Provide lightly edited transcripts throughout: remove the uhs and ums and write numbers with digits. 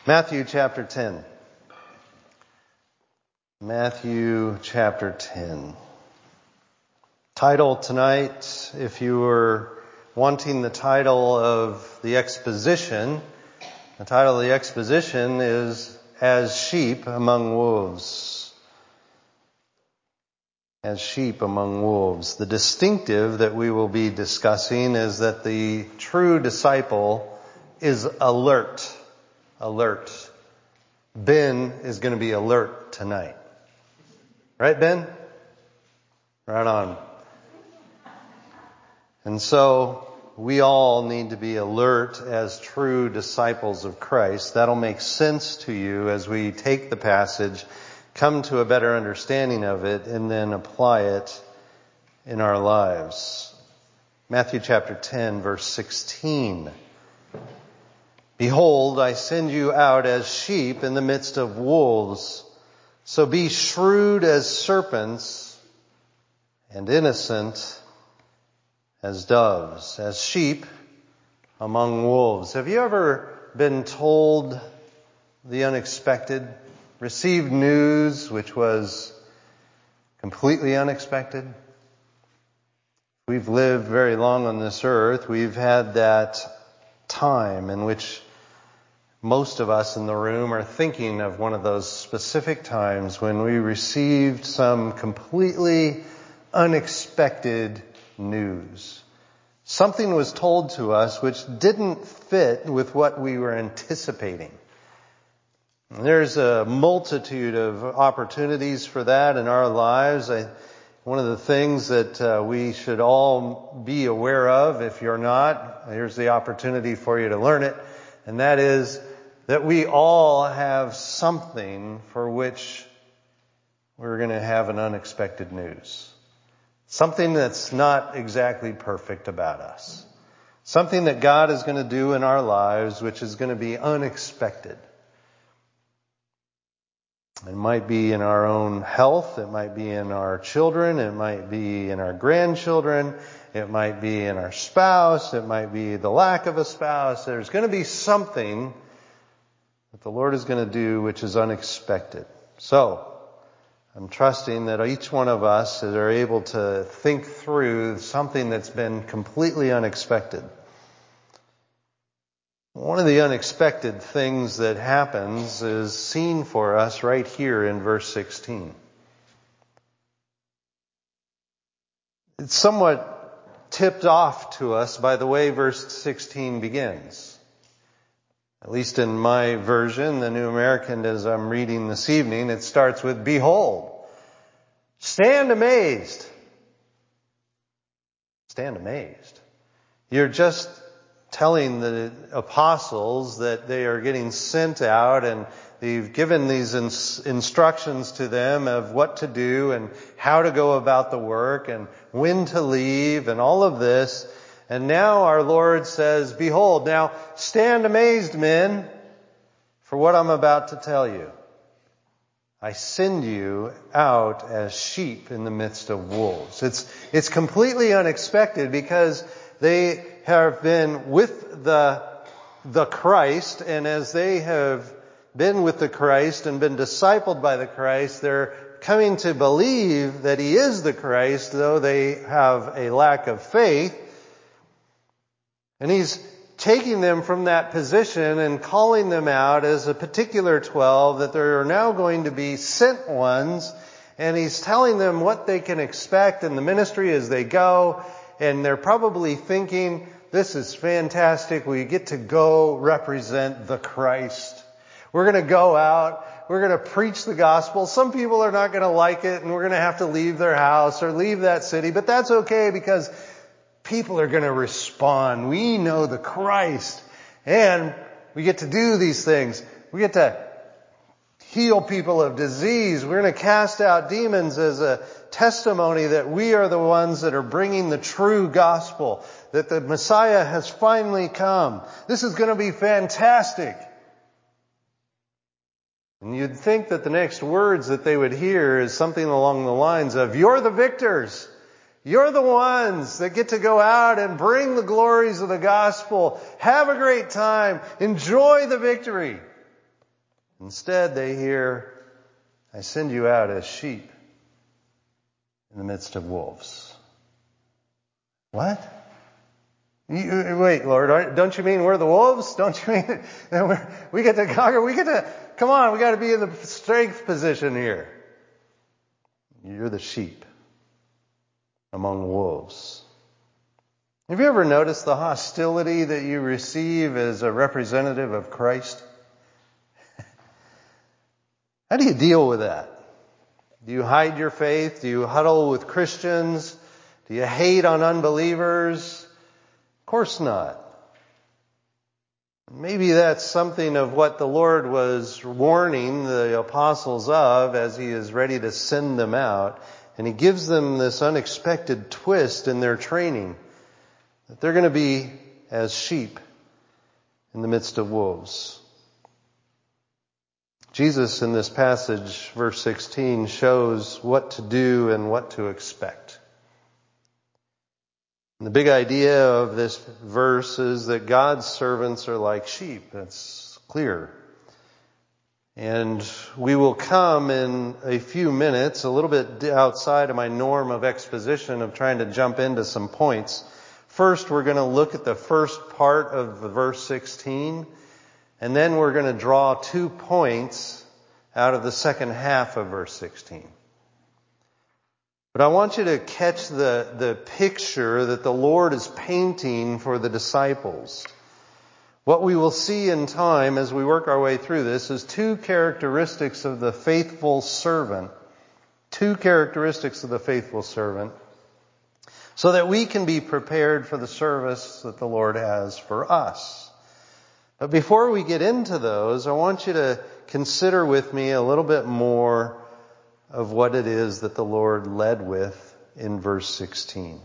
Matthew chapter 10. Matthew chapter 10. Title tonight, if you were wanting the title of the exposition, the title of the exposition is As Sheep Among Wolves. As sheep among wolves. The distinctive that we will be discussing is that the true disciple is alert. Alert. Ben is going to be alert tonight. Right, Ben? Right on. And so we all need to be alert as true disciples of Christ. That'll make sense to you as we take the passage, come to a better understanding of it, and then apply it in our lives. Matthew chapter 10, verse 16. Behold, I send you out as sheep in the midst of wolves. So be shrewd as serpents and innocent as doves, as sheep among wolves. Have you ever been told the unexpected? Received news which was completely unexpected? We've lived very long on this earth. We've had that time in which most of us in the room are thinking of one of those specific times when we received some completely unexpected news. Something was told to us which didn't fit with what we were anticipating. There's a multitude of opportunities for that in our lives. One of the things that we should all be aware of, if you're not, here's the opportunity for you to learn it, and that is that we all have something for which we're going to have an unexpected news. Something that's not exactly perfect about us. Something that God is going to do in our lives which is going to be unexpected. It might be in our own health. It might be in our children. It might be in our grandchildren. It might be in our spouse. It might be the lack of a spouse. There's going to be something that the Lord is going to do which is unexpected. So, I'm trusting that each one of us are able to think through something that's been completely unexpected. One of the unexpected things that happens is seen for us right here in verse 16. It's somewhat tipped off to us by the way verse 16 begins. At least in my version, the New American, as I'm reading this evening, it starts with, Behold, stand amazed. Stand amazed. You're just telling the apostles that they are getting sent out, and they've given these instructions to them of what to do and how to go about the work and when to leave and all of this. And now our Lord says, Behold, now stand amazed, men, for what I'm about to tell you. I send you out as sheep in the midst of wolves. It's completely unexpected because they have been with the Christ, and as they have been with the Christ and been discipled by the Christ, they're coming to believe that He is the Christ, though they have a lack of faith. And He's taking them from that position and calling them out as a particular 12, that there are now going to be sent ones, and He's telling them what they can expect in the ministry as they go. And they're probably thinking, this is fantastic. We get to go represent the Christ. We're going to go out. We're going to preach the gospel. Some people are not going to like it, and we're going to have to leave their house or leave that city. But that's okay because people are going to respond. We know the Christ. And we get to do these things. We get to heal people of disease. We're going to cast out demons as a testimony that we are the ones that are bringing the true gospel, that the Messiah has finally come. This is going to be fantastic. And you'd think that the next words that they would hear is something along the lines of, You're the victors. You're the ones that get to go out and bring the glories of the gospel. Have a great time. Enjoy the victory. Instead, they hear, I send you out as sheep in the midst of wolves. What? Wait, Lord, don't you mean we're the wolves? Don't you mean we get to conquer? Come on, we got to be in the strength position here. You're the sheep among wolves. Have you ever noticed the hostility that you receive as a representative of Christ? How do you deal with that? Do you hide your faith? Do you huddle with Christians? Do you hate on unbelievers? Of course not. Maybe that's something of what the Lord was warning the apostles of as He is ready to send them out. And He gives them this unexpected twist in their training, that they're going to be as sheep in the midst of wolves. Jesus in this passage, verse 16, shows what to do and what to expect. And the big idea of this verse is that God's servants are like sheep. That's clear. And we will come in a few minutes, a little bit outside of my norm of exposition of trying to jump into some points. First, we're going to look at the first part of verse 16, and then we're going to draw 2 points out of the second half of verse 16. But I want you to catch the picture that the Lord is painting for the disciples. What we will see in time as we work our way through this is 2 characteristics of the faithful servant. 2 characteristics of the faithful servant, so that we can be prepared for the service that the Lord has for us. But before we get into those, I want you to consider with me a little bit more of what it is that the Lord led with in verse 16.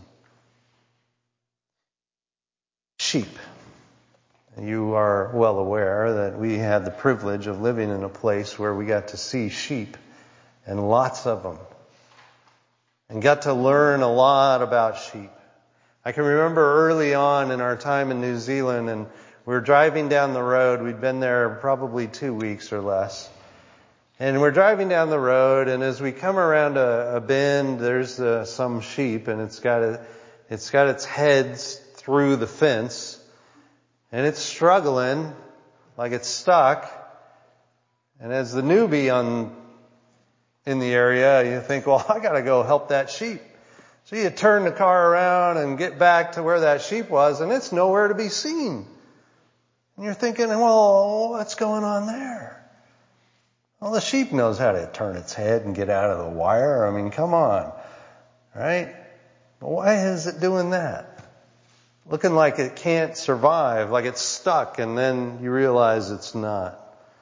Sheep. You are well aware that we had the privilege of living in a place where we got to see sheep, and lots of them, and got to learn a lot about sheep. I can remember early on in our time in New Zealand, and we were driving down the road. We'd been there probably 2 weeks or less. And we're driving down the road, and as we come around a bend, there's some sheep, and it's got its heads through the fence, and it's struggling like it's stuck. And as the newbie in the area, you think, well, I got to go help that sheep. So you turn the car around and get back to where that sheep was, and it's nowhere to be seen. And you're thinking, well, what's going on there? Well, the sheep knows how to turn its head and get out of the wire. I mean, come on, right? Why is it doing that? Looking like it can't survive, like it's stuck, and then you realize it's not.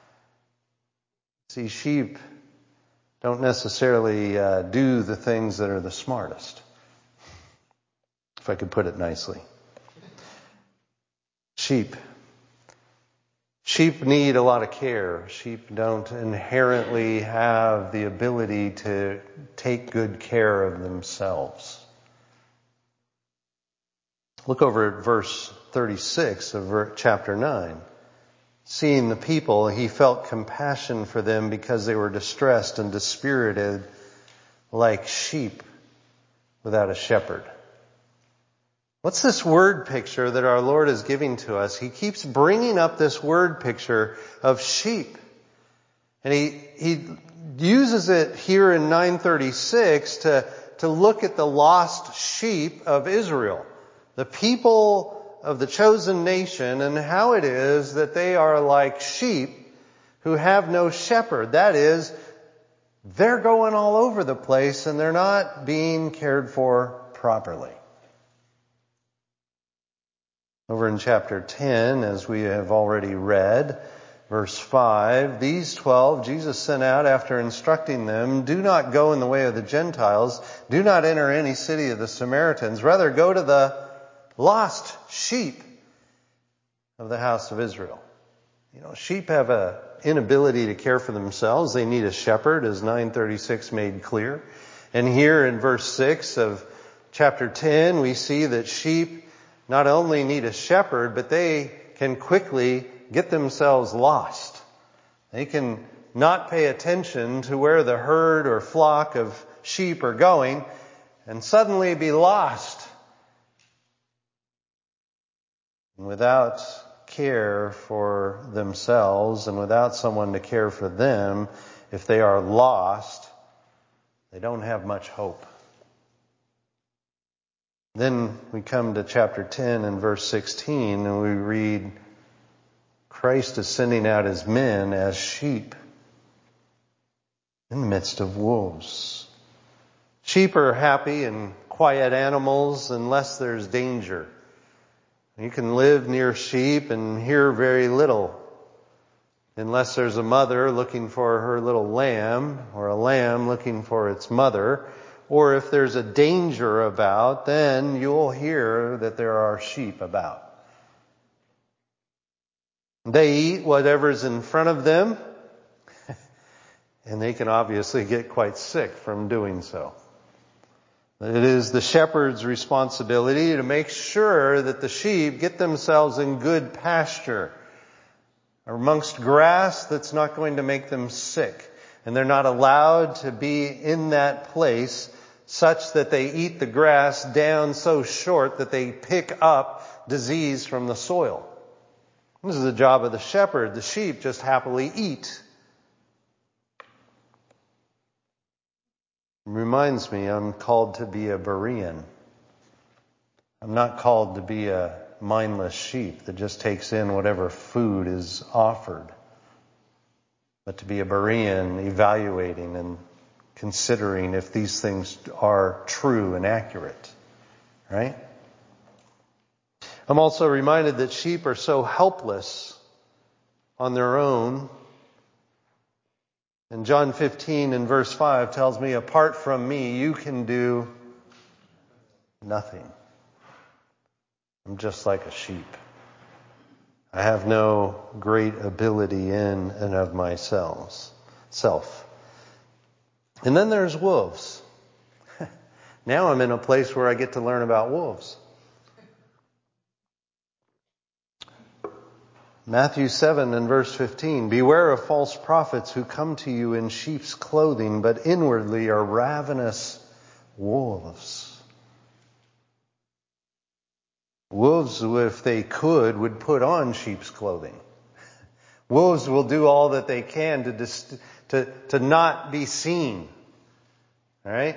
See, sheep don't necessarily do the things that are the smartest, if I could put it nicely. Sheep need a lot of care. Sheep don't inherently have the ability to take good care of themselves. Look over at verse 36 of chapter 9. Seeing the people, he felt compassion for them because they were distressed and dispirited like sheep without a shepherd. What's this word picture that our Lord is giving to us? He keeps bringing up this word picture of sheep. And he uses it here in 936 to look at the lost sheep of Israel, the people of the chosen nation, and how it is that they are like sheep who have no shepherd. That is, they're going all over the place and they're not being cared for properly. Over in chapter 10, as we have already read, verse 5, these 12 Jesus sent out after instructing them, do not go in the way of the Gentiles, do not enter any city of the Samaritans, rather go to the lost sheep of the house of Israel. You know, sheep have an inability to care for themselves. They need a shepherd, as 936 made clear. And here in verse 6 of chapter 10, we see that sheep not only need a shepherd, but they can quickly get themselves lost. They can not pay attention to where the herd or flock of sheep are going and suddenly be lost. And without care for themselves and without someone to care for them, if they are lost, they don't have much hope. Then we come to chapter 10 and verse 16 and we read, Christ is sending out his men as sheep in the midst of wolves. Sheep are happy and quiet animals unless there's danger. You can live near sheep and hear very little unless there's a mother looking for her little lamb or a lamb looking for its mother. Or if there's a danger about, then you'll hear that there are sheep about. They eat whatever's in front of them, and they can obviously get quite sick from doing so. It is the shepherd's responsibility to make sure that the sheep get themselves in good pasture amongst grass that's not going to make them sick. And they're not allowed to be in that place such that they eat the grass down so short that they pick up disease from the soil. This is the job of the shepherd. The sheep just happily eat. It reminds me, I'm called to be a Berean. I'm not called to be a mindless sheep that just takes in whatever food is offered, but to be a Berean, evaluating and considering if these things are true and accurate. Right? I'm also reminded that sheep are so helpless on their own. And John 15 and verse 5 tells me, apart from me, you can do nothing. I'm just like a sheep. I have no great ability in and of myself. And then there's wolves. Now I'm in a place where I get to learn about wolves. Matthew 7 and verse 15, beware of false prophets who come to you in sheep's clothing, but inwardly are ravenous wolves. Wolves, if they could, would put on sheep's clothing. Wolves will do all that they can to not be seen. All right?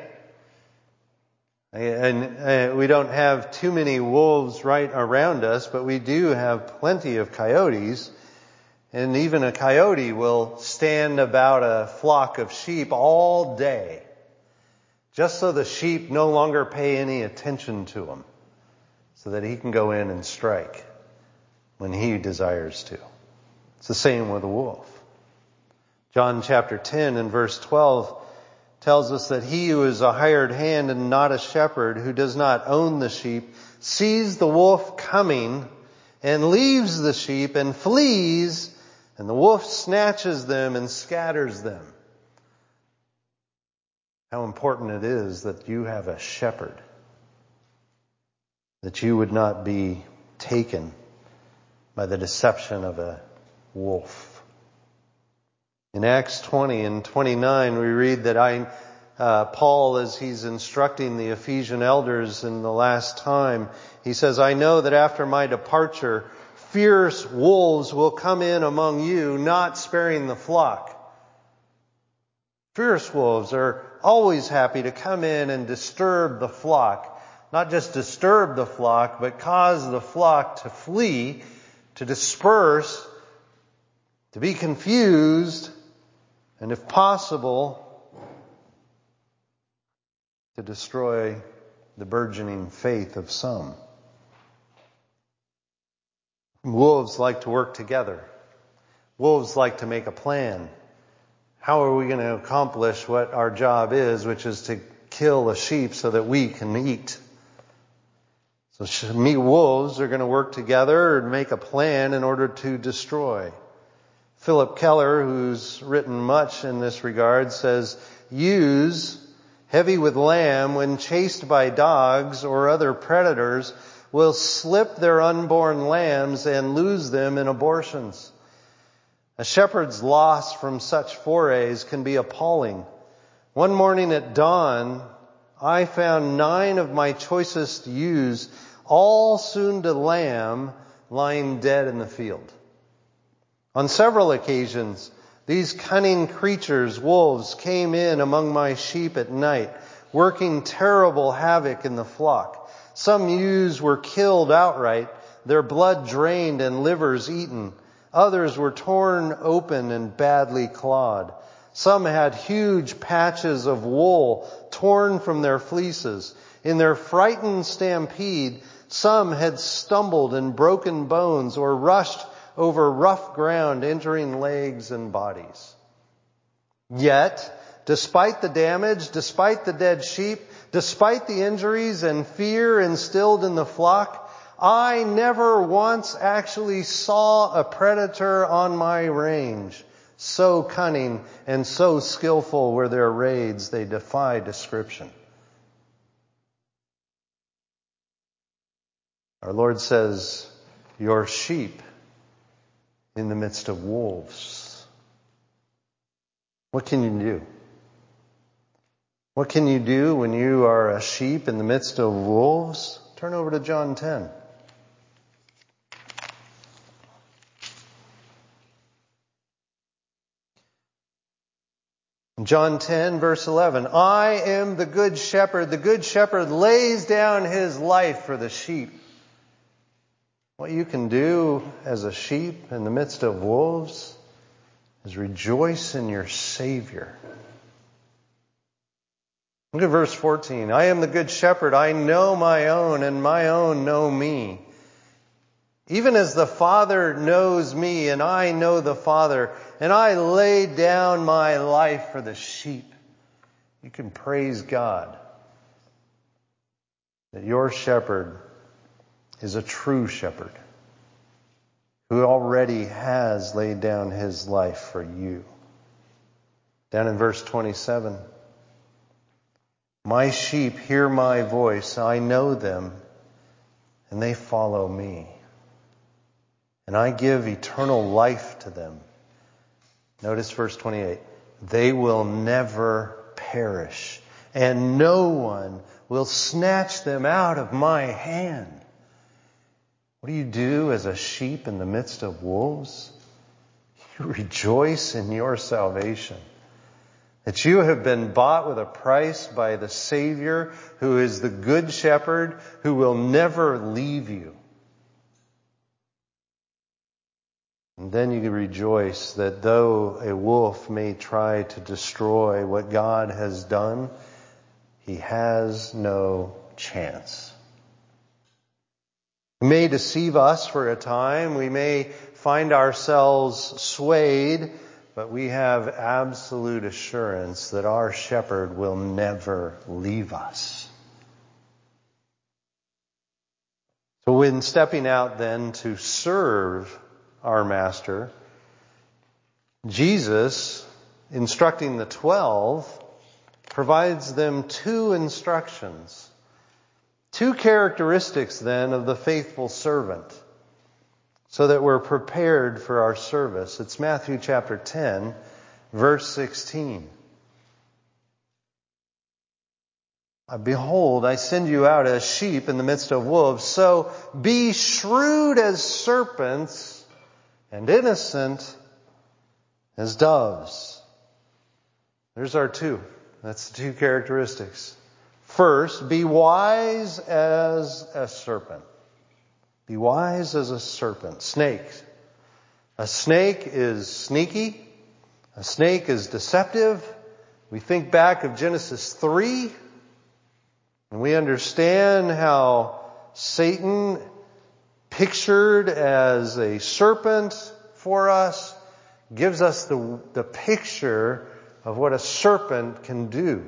And we don't have too many wolves right around us, but we do have plenty of coyotes. And even a coyote will stand about a flock of sheep all day, just so the sheep no longer pay any attention to him, so that he can go in and strike when he desires to. It's the same with a wolf. John chapter 10 and verse 12 tells us that he who is a hired hand and not a shepherd, who does not own the sheep, sees the wolf coming and leaves the sheep and flees, and the wolf snatches them and scatters them. How important it is that you have a shepherd, that you would not be taken by the deception of a wolf. In Acts 20 and 29, we read that Paul, as he's instructing the Ephesian elders in the last time, he says, I know that after my departure, fierce wolves will come in among you, not sparing the flock. Fierce wolves are always happy to come in and disturb the flock. Not just disturb the flock, but cause the flock to flee, to disperse, to be confused, and if possible, to destroy the burgeoning faith of some. Wolves like to work together. Wolves like to make a plan. How are we going to accomplish what our job is, which is to kill a sheep so that we can eat? So wolves are going to work together and make a plan in order to destroy. Philip Keller, who's written much in this regard, says, ewes, heavy with lamb, when chased by dogs or other predators, will slip their unborn lambs and lose them in abortions. A shepherd's loss from such forays can be appalling. One morning at dawn, I found 9 of my choicest ewes, all soon to lamb, lying dead in the field. On several occasions, these cunning creatures, wolves, came in among my sheep at night, working terrible havoc in the flock. Some ewes were killed outright, their blood drained and livers eaten. Others were torn open and badly clawed. Some had huge patches of wool torn from their fleeces. In their frightened stampede, some had stumbled and broken bones or rushed over rough ground, injuring legs and bodies. Yet, despite the damage, despite the dead sheep, despite the injuries and fear instilled in the flock, I never once actually saw a predator on my range. So cunning and so skillful were their raids, they defy description. Our Lord says, "Your sheep in the midst of wolves." What can you do? What can you do when you are a sheep in the midst of wolves? Turn over to John 10. John 10, verse 11. I am the good shepherd. The good shepherd lays down his life for the sheep. What you can do as a sheep in the midst of wolves is rejoice in your Savior. Look at verse 14. I am the good shepherd. I know my own, and my own know me. Even as the Father knows me, and I know the Father, and I lay down my life for the sheep. You can praise God that your shepherd is a true shepherd who already has laid down his life for you. Down in verse 27, my sheep hear my voice, I know them, and they follow me. And I give eternal life to them. Notice verse 28. They will never perish, and no one will snatch them out of my hand. What do you do as a sheep in the midst of wolves? You rejoice in your salvation. That you have been bought with a price by the Savior, who is the good shepherd, who will never leave you. And then you rejoice that though a wolf may try to destroy what God has done, he has no chance. He may deceive us for a time. We may find ourselves swayed, but we have absolute assurance that our shepherd will never leave us. So when stepping out then to serve our Master, Jesus, instructing the 12, provides them 2 instructions. 2 characteristics then of the faithful servant, so that we're prepared for our service. It's Matthew chapter 10, verse 16. Behold, I send you out as sheep in the midst of wolves, so be shrewd as serpents and innocent as doves. There's our 2. That's the 2 characteristics. First, be wise as a serpent. Be wise as a serpent. Snake. A snake is sneaky. A snake is deceptive. We think back of Genesis 3, and we understand how Satan, pictured as a serpent for us, gives us the picture of what a serpent can do.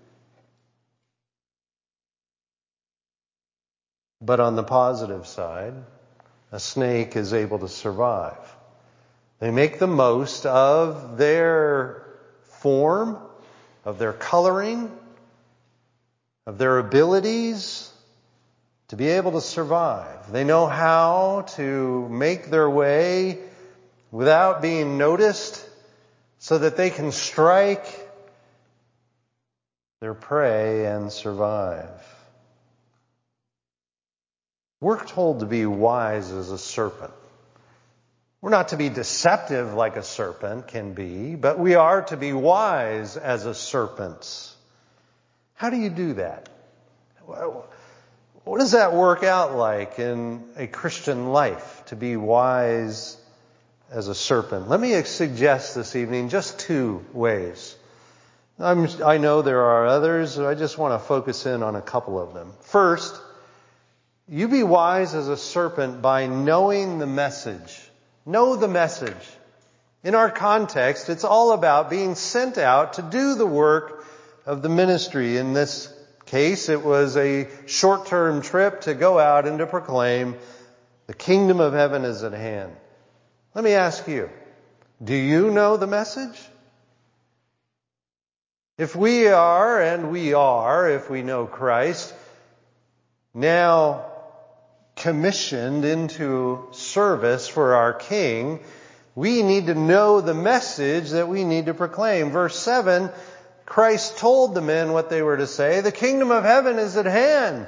But on the positive side, a snake is able to survive. They make the most of their form, of their coloring, of their abilities to be able to survive. They know how to make their way without being noticed so that they can strike their prey and survive. We're told to be wise as a serpent. We're not to be deceptive like a serpent can be, but we are to be wise as a serpent. How do you do that? What does that work out like in a Christian life, to be wise as a serpent? Let me suggest this evening just 2 ways. I know there are others, I just want to focus in on a couple of them. First, you be wise as a serpent by knowing the message. Know the message. In our context, it's all about being sent out to do the work of the ministry. In this case, it was a short-term trip to go out and to proclaim the kingdom of heaven is at hand. Let me ask you, do you know the message? If we are, if we know Christ, now commissioned into service for our King, we need to know the message that we need to proclaim. Verse 7, Christ told the men what they were to say. The kingdom of heaven is at hand.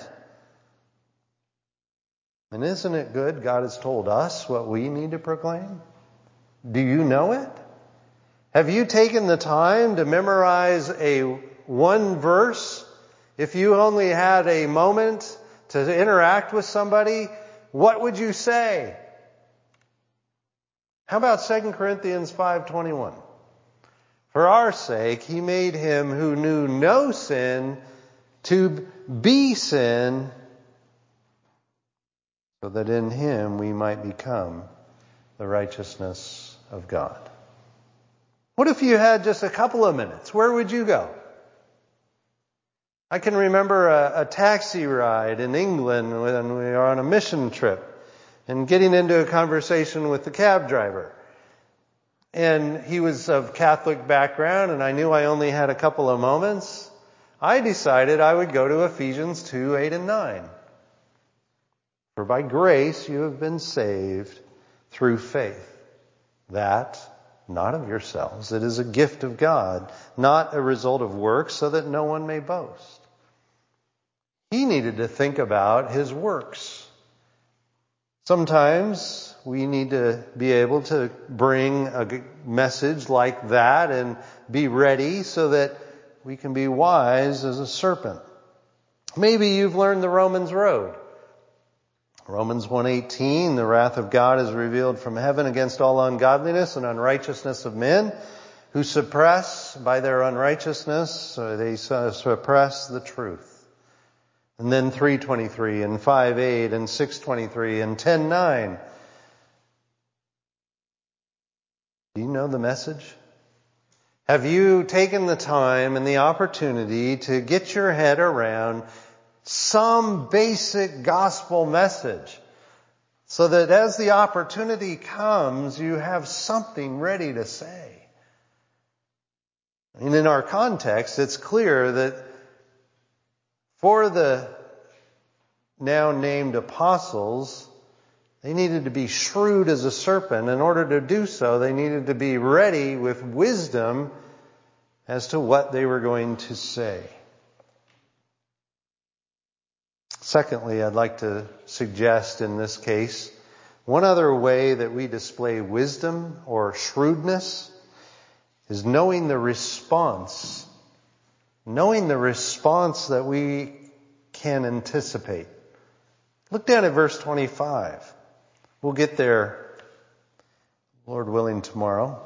And isn't it good God has told us what we need to proclaim? Do you know it? Have you taken the time to memorize one verse? If you only had a moment to interact with somebody, what would you say? How about 2 Corinthians 5:21? For our sake, he made him who knew no sin to be sin, so that in him we might become the righteousness of God. What if you had just a couple of minutes? Where would you go? I can remember a taxi ride in England when we were on a mission trip and getting into a conversation with the cab driver. And he was of Catholic background, and I knew I only had a couple of moments. I decided I would go to Ephesians 2:8 and 9. For by grace you have been saved through faith. That, not of yourselves, it is a gift of God, not a result of works, so that no one may boast. He needed to think about his works. Sometimes we need to be able to bring a message like that and be ready so that we can be wise as a serpent. Maybe you've learned the Romans road. Romans 1:18, the wrath of God is revealed from heaven against all ungodliness and unrighteousness of men who suppress by their unrighteousness, they suppress the truth. And then 3:23 and 5:8 and 6:23 and 10:9. Do you know the message? Have you taken the time and the opportunity to get your head around some basic gospel message so that as the opportunity comes, you have something ready to say? And in our context, it's clear that for the now named apostles, they needed to be shrewd as a serpent. In order to do so, they needed to be ready with wisdom as to what they were going to say. Secondly, I'd like to suggest in this case, one other way that we display wisdom or shrewdness is knowing the response. Knowing the response that we can anticipate. Look down at verse 25. We'll get there, Lord willing, tomorrow.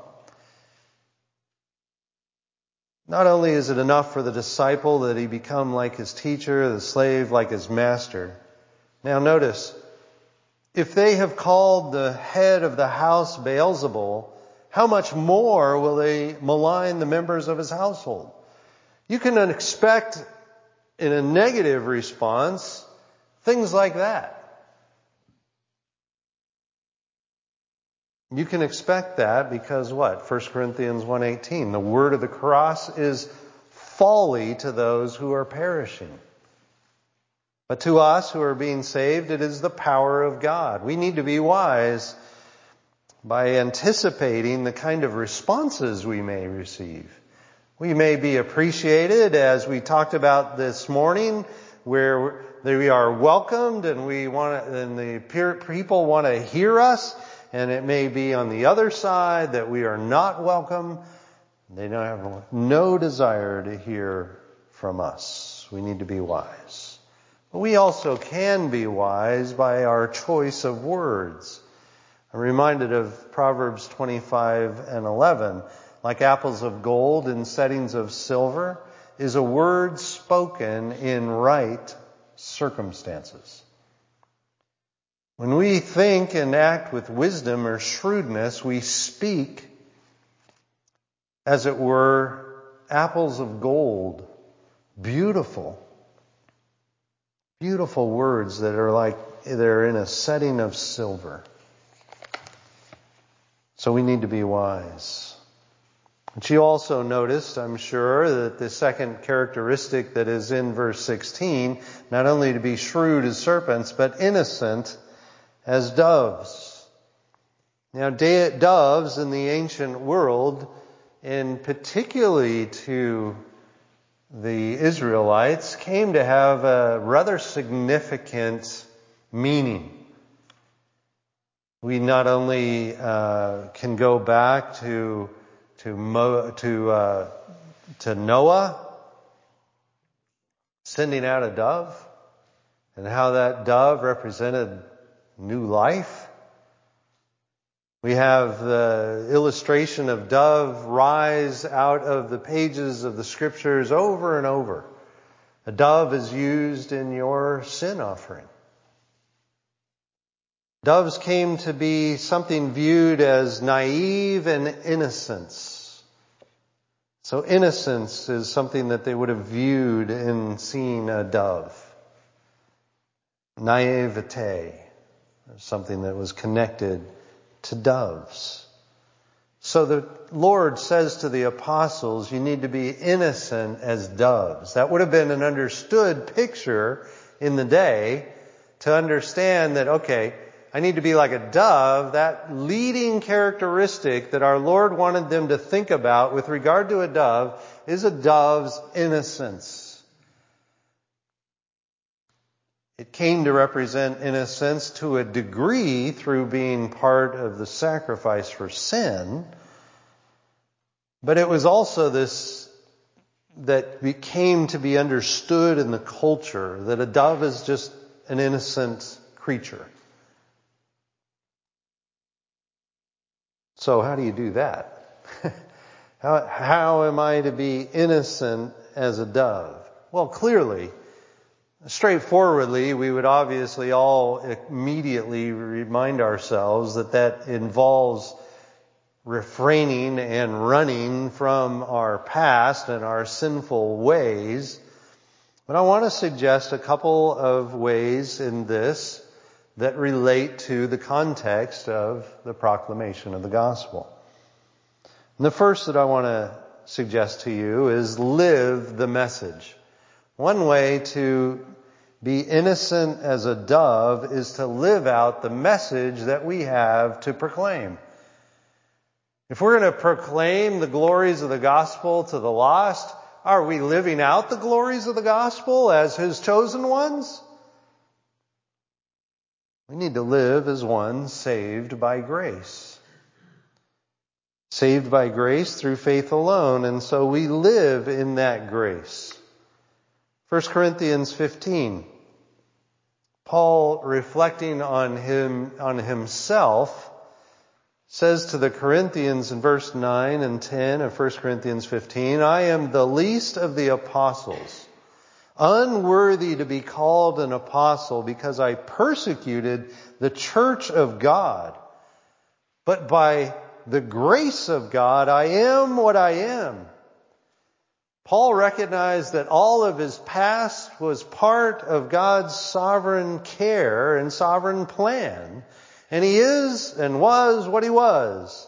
Not only is it enough for the disciple that he become like his teacher, the slave like his master. Now notice, if they have called the head of the house Beelzebul, how much more will they malign the members of his household? You can expect in a negative response things like that. You can expect that because what? 1 Corinthians 1:18. The word of the cross is folly to those who are perishing. But to us who are being saved, it is the power of God. We need to be wise by anticipating the kind of responses we may receive. We may be appreciated, as we talked about this morning, where we are welcomed and the people want to hear us, and it may be on the other side that we are not welcome. They have no desire to hear from us. We need to be wise. But we also can be wise by our choice of words. I'm reminded of Proverbs 25:11. Like apples of gold in settings of silver is a word spoken in right circumstances. When we think and act with wisdom or shrewdness, we speak, as it were, apples of gold. Beautiful words that are like they're in a setting of silver. So we need to be wise. But you also noticed, I'm sure, that the second characteristic that is in verse 16, not only to be shrewd as serpents, but innocent as doves. Now, doves in the ancient world, and particularly to the Israelites, came to have a rather significant meaning. We not only can go back to Noah sending out a dove, and how that dove represented new life. We have the illustration of dove rise out of the pages of the Scriptures over and over. A dove is used in your sin offering. Doves came to be something viewed as naive and innocence. So innocence is something that they would have viewed in seeing a dove. Naivete, something that was connected to doves. So the Lord says to the apostles, you need to be innocent as doves. That would have been an understood picture in the day to understand that, okay, I need to be like a dove. That leading characteristic that our Lord wanted them to think about with regard to a dove is a dove's innocence. It came to represent innocence to a degree through being part of the sacrifice for sin. But it was also this that came to be understood in the culture, that a dove is just an innocent creature. So how do you do that? How am I to be innocent as a dove? Well, clearly, straightforwardly, we would obviously all immediately remind ourselves that involves refraining and running from our past and our sinful ways. But I want to suggest a couple of ways in this that relate to the context of the proclamation of the gospel. And the first that I want to suggest to you is live the message. One way to be innocent as a dove is to live out the message that we have to proclaim. If we're going to proclaim the glories of the gospel to the lost, are we living out the glories of the gospel as His chosen ones? We need to live as one saved by grace. Saved by grace through faith alone, and so we live in that grace. 1 Corinthians 15. Paul, reflecting on himself, says to the Corinthians in verse 9 and 10 of 1 Corinthians 15, I am the least of the apostles, unworthy to be called an apostle because I persecuted the church of God. But by the grace of God, I am what I am. Paul recognized that all of his past was part of God's sovereign care and sovereign plan. And he is and was what he was.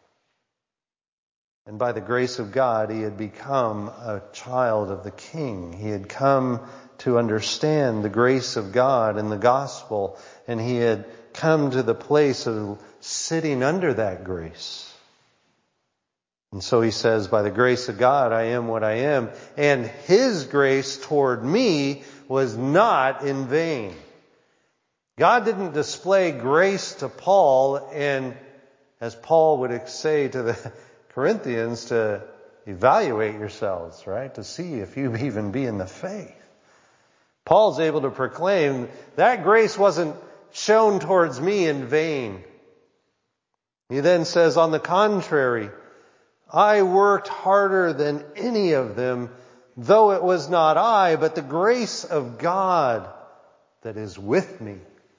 And by the grace of God, he had become a child of the King. He had come to understand the grace of God and the gospel, and he had come to the place of sitting under that grace. And so he says, by the grace of God, I am what I am. And His grace toward me was not in vain. God didn't display grace to Paul, and as Paul would say to the Corinthians, to evaluate yourselves, right? To see if you even be in the faith. Paul's able to proclaim that grace wasn't shown towards me in vain. He then says, on the contrary, I worked harder than any of them, though it was not I, but the grace of God that is with me.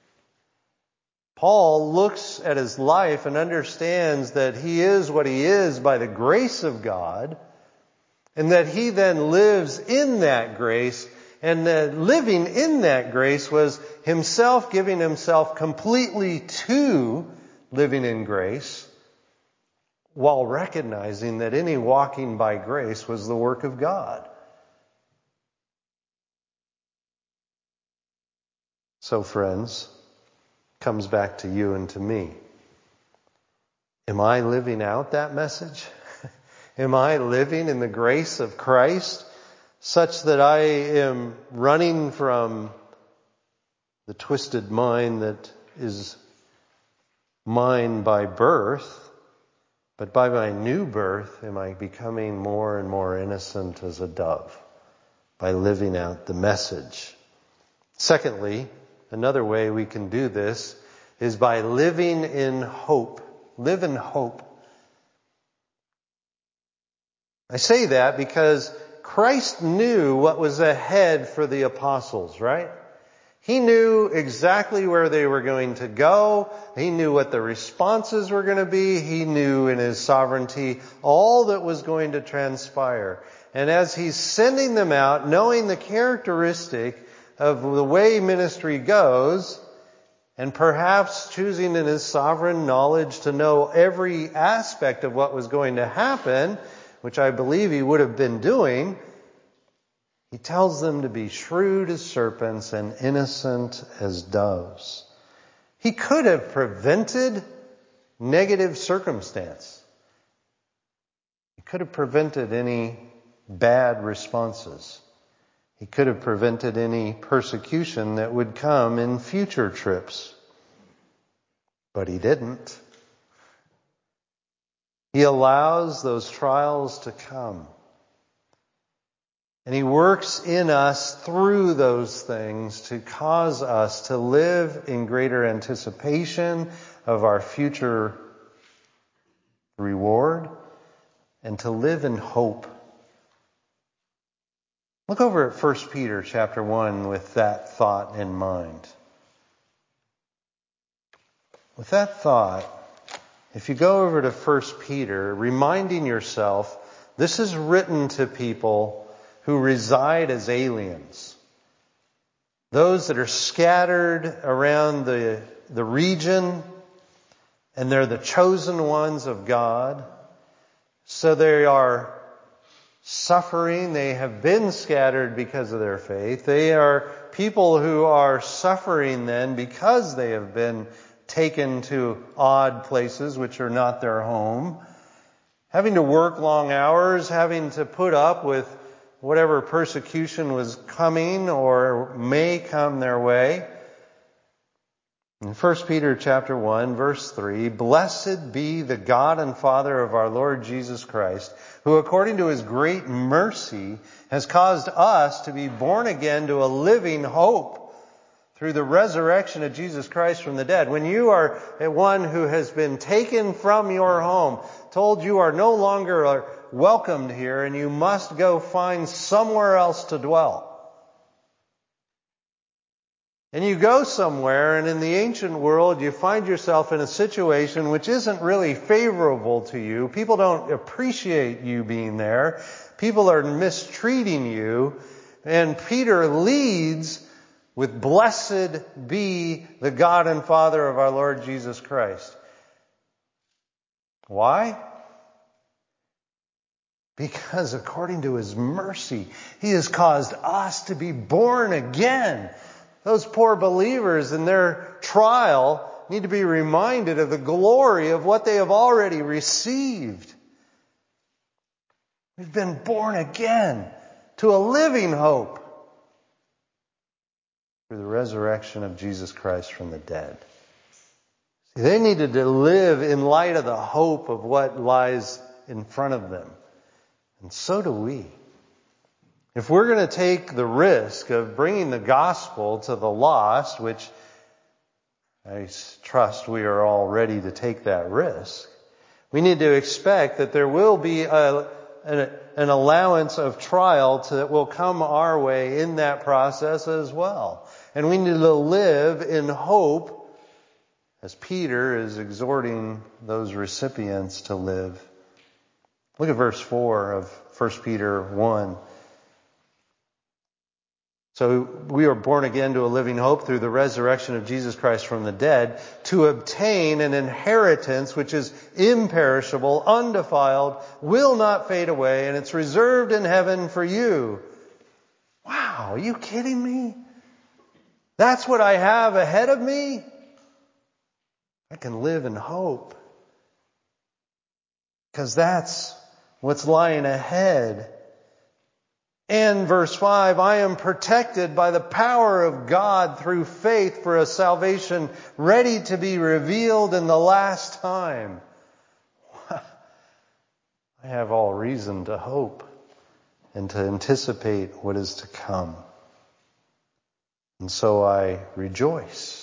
Paul looks at his life and understands that he is what he is by the grace of God, and that he then lives in that grace, and that living in that grace was himself giving himself completely to living in grace, while recognizing that any walking by grace was the work of God. So, friends, comes back to you and to me. Am I living out that message? Am I living in the grace of Christ such that I am running from the twisted mind that is mine by birth? But by my new birth, am I becoming more and more innocent as a dove by living out the message? Secondly, another way we can do this is by living in hope. Live in hope. I say that because Christ knew what was ahead for the apostles, right? He knew exactly where they were going to go. He knew what the responses were going to be. He knew in His sovereignty all that was going to transpire. And as He's sending them out, knowing the characteristic of the way ministry goes, and perhaps choosing in His sovereign knowledge to know every aspect of what was going to happen, which I believe He would have been doing, He tells them to be shrewd as serpents and innocent as doves. He could have prevented negative circumstance. He could have prevented any bad responses. He could have prevented any persecution that would come in future trips. But He didn't. He allows those trials to come. And He works in us through those things to cause us to live in greater anticipation of our future reward and to live in hope. Look over at 1 Peter chapter 1 with that thought in mind. With that thought, if you go over to 1 Peter, reminding yourself, this is written to people who reside as aliens. Those that are scattered around the region, and they're the chosen ones of God. So they are suffering. They have been scattered because of their faith. They are people who are suffering then because they have been taken to odd places which are not their home. Having to work long hours, having to put up with whatever persecution was coming or may come their way. In 1 Peter chapter 1, verse 3, Blessed be the God and Father of our Lord Jesus Christ, who according to His great mercy has caused us to be born again to a living hope through the resurrection of Jesus Christ from the dead. When you are one who has been taken from your home, told you are no longer welcomed here and you must go find somewhere else to dwell. And you go somewhere, and in the ancient world you find yourself in a situation which isn't really favorable to you. People don't appreciate you being there. People are mistreating you. And Peter leads with blessed be the God and Father of our Lord Jesus Christ. Why? Because according to His mercy, He has caused us to be born again. Those poor believers in their trial need to be reminded of the glory of what they have already received. We've been born again to a living hope through the resurrection of Jesus Christ from the dead. See, they needed to live in light of the hope of what lies in front of them. And so do we. If we're going to take the risk of bringing the gospel to the lost, which I trust we are all ready to take that risk, we need to expect that there will be an allowance of trial that will come our way in that process as well. And we need to live in hope, as Peter is exhorting those recipients to live. Look at verse 4 of 1 Peter 1. So we are born again to a living hope through the resurrection of Jesus Christ from the dead, to obtain an inheritance which is imperishable, undefiled, will not fade away, and it's reserved in heaven for you. Wow, are you kidding me? That's what I have ahead of me? I can live in hope. Because that's what's lying ahead. And verse 5, I am protected by the power of God through faith for a salvation ready to be revealed in the last time. I have all reason to hope and to anticipate what is to come. And so I rejoice.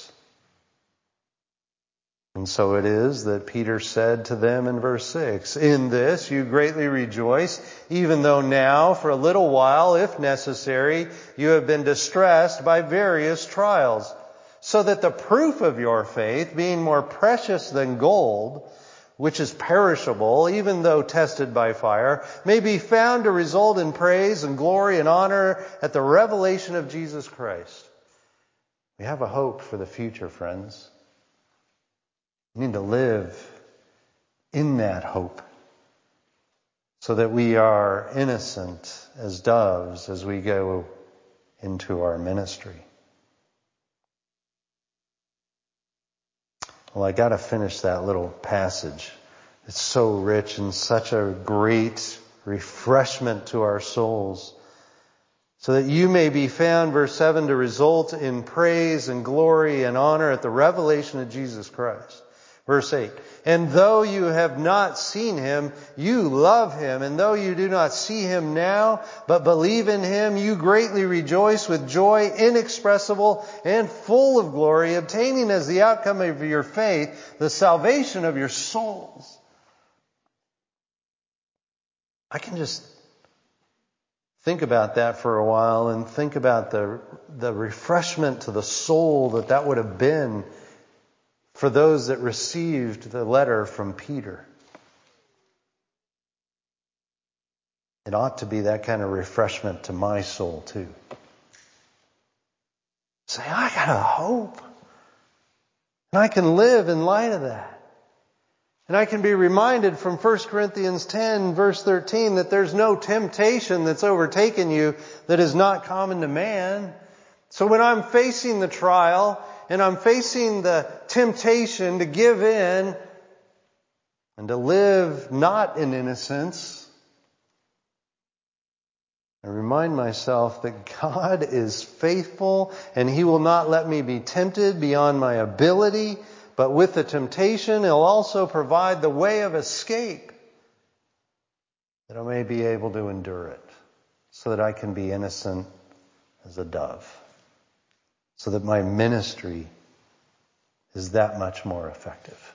And so it is that Peter said to them in verse 6, in this you greatly rejoice, even though now, for a little while, if necessary, you have been distressed by various trials, so that the proof of your faith, being more precious than gold, which is perishable, even though tested by fire, may be found to result in praise and glory and honor at the revelation of Jesus Christ. We have a hope for the future, friends. We need to live in that hope so that we are innocent as doves as we go into our ministry. Well, I got to finish that little passage. It's so rich and such a great refreshment to our souls. So that you may be found, verse 7, to result in praise and glory and honor at the revelation of Jesus Christ. Verse 8, and though you have not seen him, you love him. And though you do not see him now, but believe in him, you greatly rejoice with joy inexpressible and full of glory, obtaining as the outcome of your faith the salvation of your souls. I can just think about that for a while and think about the refreshment to the soul that would have been for those that received the letter from Peter. It ought to be that kind of refreshment to my soul too. Say, I got a hope. And I can live in light of that. And I can be reminded from 1 Corinthians 10 verse 13 that there's no temptation that's overtaken you that is not common to man. So when I'm facing the trial and I'm facing the temptation to give in and to live not in innocence, I remind myself that God is faithful and He will not let me be tempted beyond my ability, but with the temptation He'll also provide the way of escape that I may be able to endure it so that I can be innocent as a dove. So that my ministry is that much more effective.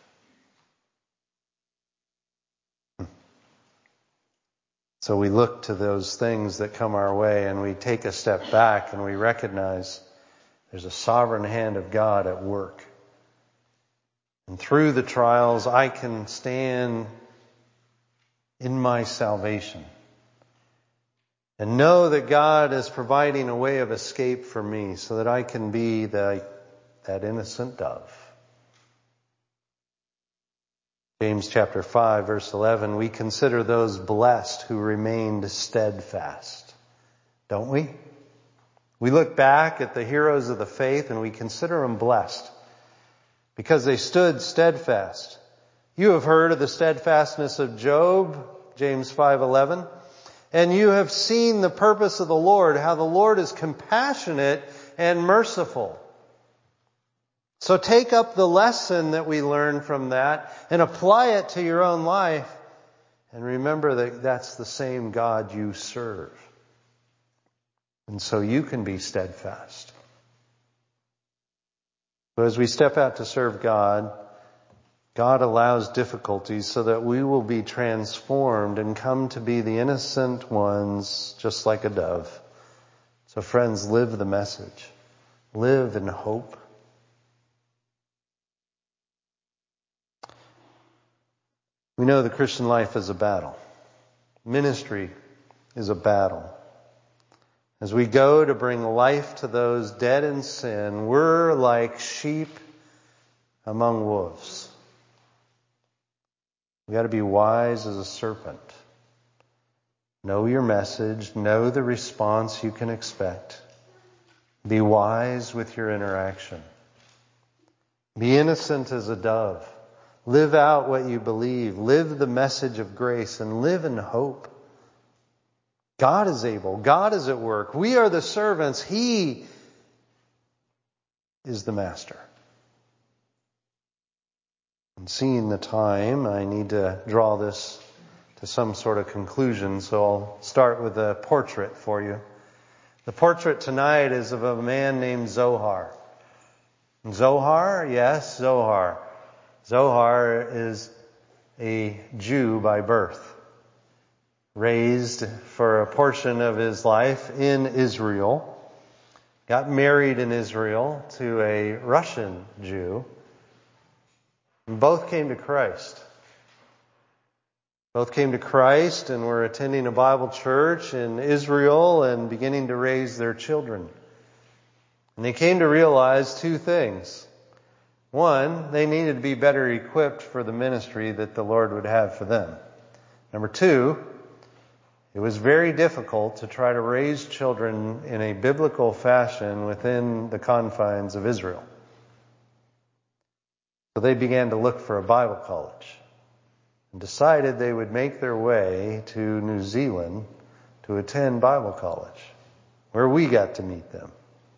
So we look to those things that come our way and we take a step back and we recognize there's a sovereign hand of God at work. And through the trials, I can stand in my salvation and know that God is providing a way of escape for me so that I can be that innocent dove. James chapter 5 verse 11, we consider those blessed who remained steadfast. Don't we? We look back at the heroes of the faith and we consider them blessed. because they stood steadfast. You have heard of the steadfastness of Job, James 5:11, and you have seen the purpose of the Lord, how the Lord is compassionate and merciful. So take up the lesson that we learn from that and apply it to your own life. And remember that that's the same God you serve. And so you can be steadfast. So as we step out to serve God, God allows difficulties so that we will be transformed and come to be the innocent ones, just like a dove. So friends, live the message. Live in hope. We know the Christian life is a battle. Ministry is a battle. As we go to bring life to those dead in sin, we're like sheep among wolves. We've got to be wise as a serpent. Know your message. Know the response you can expect. Be wise with your interaction. Be innocent as a dove. Live out what you believe. Live the message of grace and live in hope. God is able. God is at work. We are the servants. He is the master. And seeing the time, I need to draw this to some sort of conclusion, so I'll start with a portrait for you. The portrait tonight is of a man named Zohar. Zohar? Yes, Zohar. Zohar is a Jew by birth, raised for a portion of his life in Israel, got married in Israel to a Russian Jew. Both came to Christ. Both came to Christ and were attending a Bible church in Israel and beginning to raise their children. And they came to realize two things. One, they needed to be better equipped for the ministry that the Lord would have for them. Number two, it was very difficult to try to raise children in a biblical fashion within the confines of Israel. So they began to look for a Bible college and decided they would make their way to New Zealand to attend Bible college, where we got to meet them.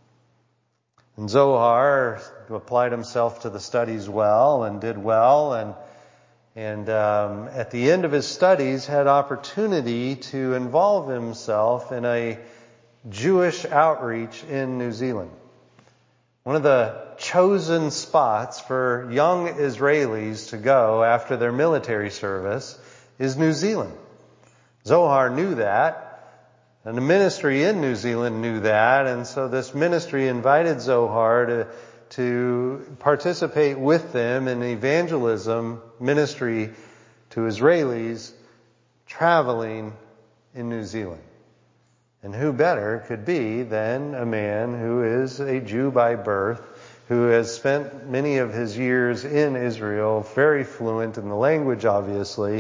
And Zohar applied himself to the studies well and did well, and at the end of his studies had opportunity to involve himself in a Jewish outreach in New Zealand. One of the chosen spots for young Israelis to go after their military service is New Zealand. Zohar knew that. And the ministry in New Zealand knew that, and so this ministry invited Zohar to participate with them in evangelism ministry to Israelis traveling in New Zealand. And who better could be than a man who is a Jew by birth, who has spent many of his years in Israel, very fluent in the language obviously,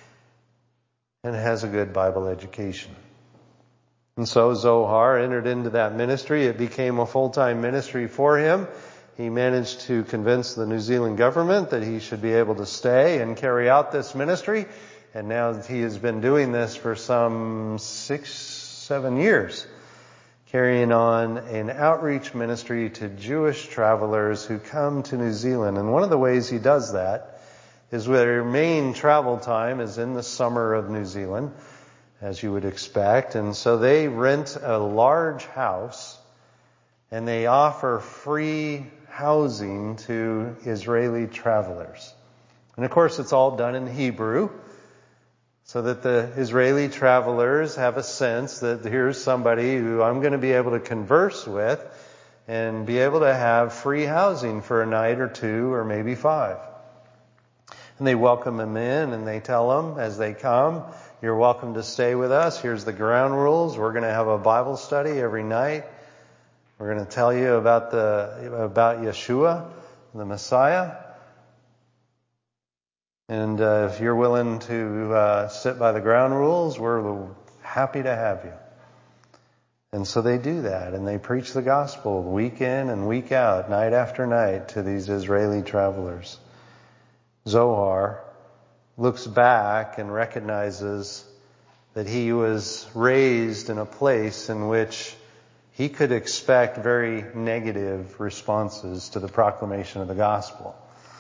and has a good Bible education. And so Zohar entered into that ministry. It became a full-time ministry for him. He managed to convince the New Zealand government that he should be able to stay and carry out this ministry. And now he has been doing this for some 6-7 years, carrying on an outreach ministry to Jewish travelers who come to New Zealand. And one of the ways he does that is where their main travel time is in the summer of New Zealand, as you would expect. And so they rent a large house and they offer free housing to Israeli travelers. And of course it's all done in Hebrew, so that the Israeli travelers have a sense that here's somebody who I'm going to be able to converse with and be able to have free housing for a night or two or maybe 5. And they welcome them in and they tell them as they come, you're welcome to stay with us. Here's the ground rules. We're going to have a Bible study every night. We're going to tell you about Yeshua, the Messiah. And if you're willing to sit by the ground rules, we're happy to have you. And so they do that, and they preach the gospel week in and week out, night after night, to these Israeli travelers. Zohar looks back and recognizes that he was raised in a place in which he could expect very negative responses to the proclamation of the gospel.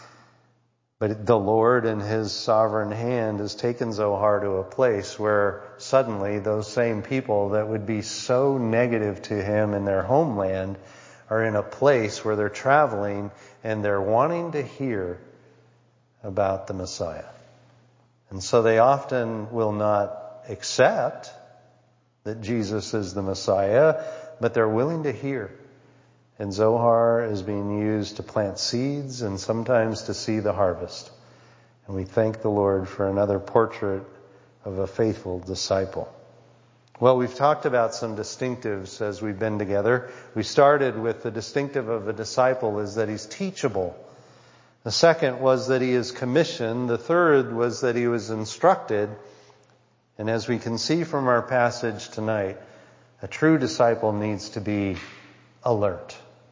But the Lord in His sovereign hand has taken Zohar to a place where suddenly those same people that would be so negative to him in their homeland are in a place where they're traveling and they're wanting to hear about the Messiah. And so they often will not accept that Jesus is the Messiah, but they're willing to hear. And Zohar is being used to plant seeds and sometimes to see the harvest. And we thank the Lord for another portrait of a faithful disciple. Well, we've talked about some distinctives as we've been together. We started with the distinctive of a disciple is that he's teachable. The second was that he is commissioned. The third was that he was instructed. And as we can see from our passage tonight, a true disciple needs to be alert,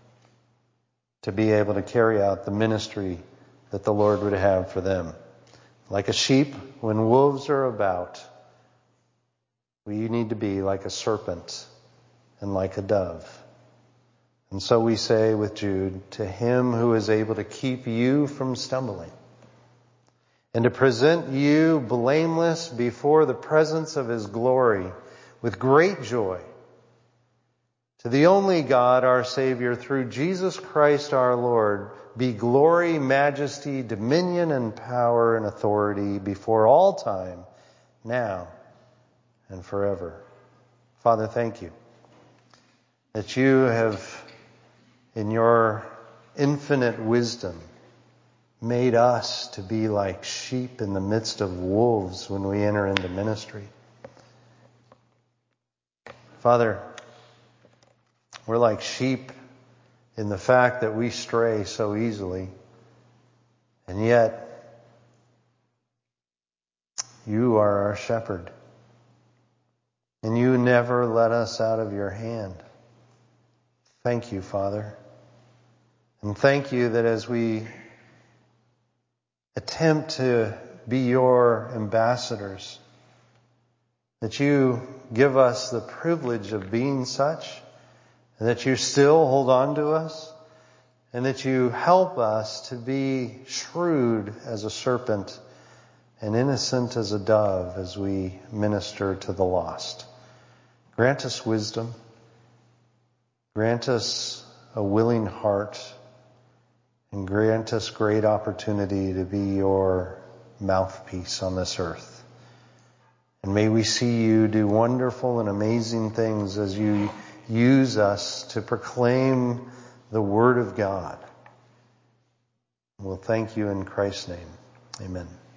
to be able to carry out the ministry that the Lord would have for them. Like a sheep, when wolves are about, we need to be like a serpent and like a dove. And so we say with Jude, to Him who is able to keep you from stumbling and to present you blameless before the presence of His glory with great joy. To the only God, our Savior, through Jesus Christ our Lord, be glory, majesty, dominion, and power and authority before all time, now and forever. Father, thank you that you have, in your infinite wisdom, made us to be like sheep in the midst of wolves when we enter into ministry. Father, we're like sheep in the fact that we stray so easily. And yet, you are our shepherd. And you never let us out of your hand. Thank you, Father. And thank you that as we attempt to be your ambassadors, that you give us the privilege of being such, and that you still hold on to us, and that you help us to be shrewd as a serpent and innocent as a dove as we minister to the lost. Grant us wisdom. Grant us a willing heart. And grant us great opportunity to be your mouthpiece on this earth. And may we see you do wonderful and amazing things as you use us to proclaim the Word of God. We'll thank you in Christ's name. Amen.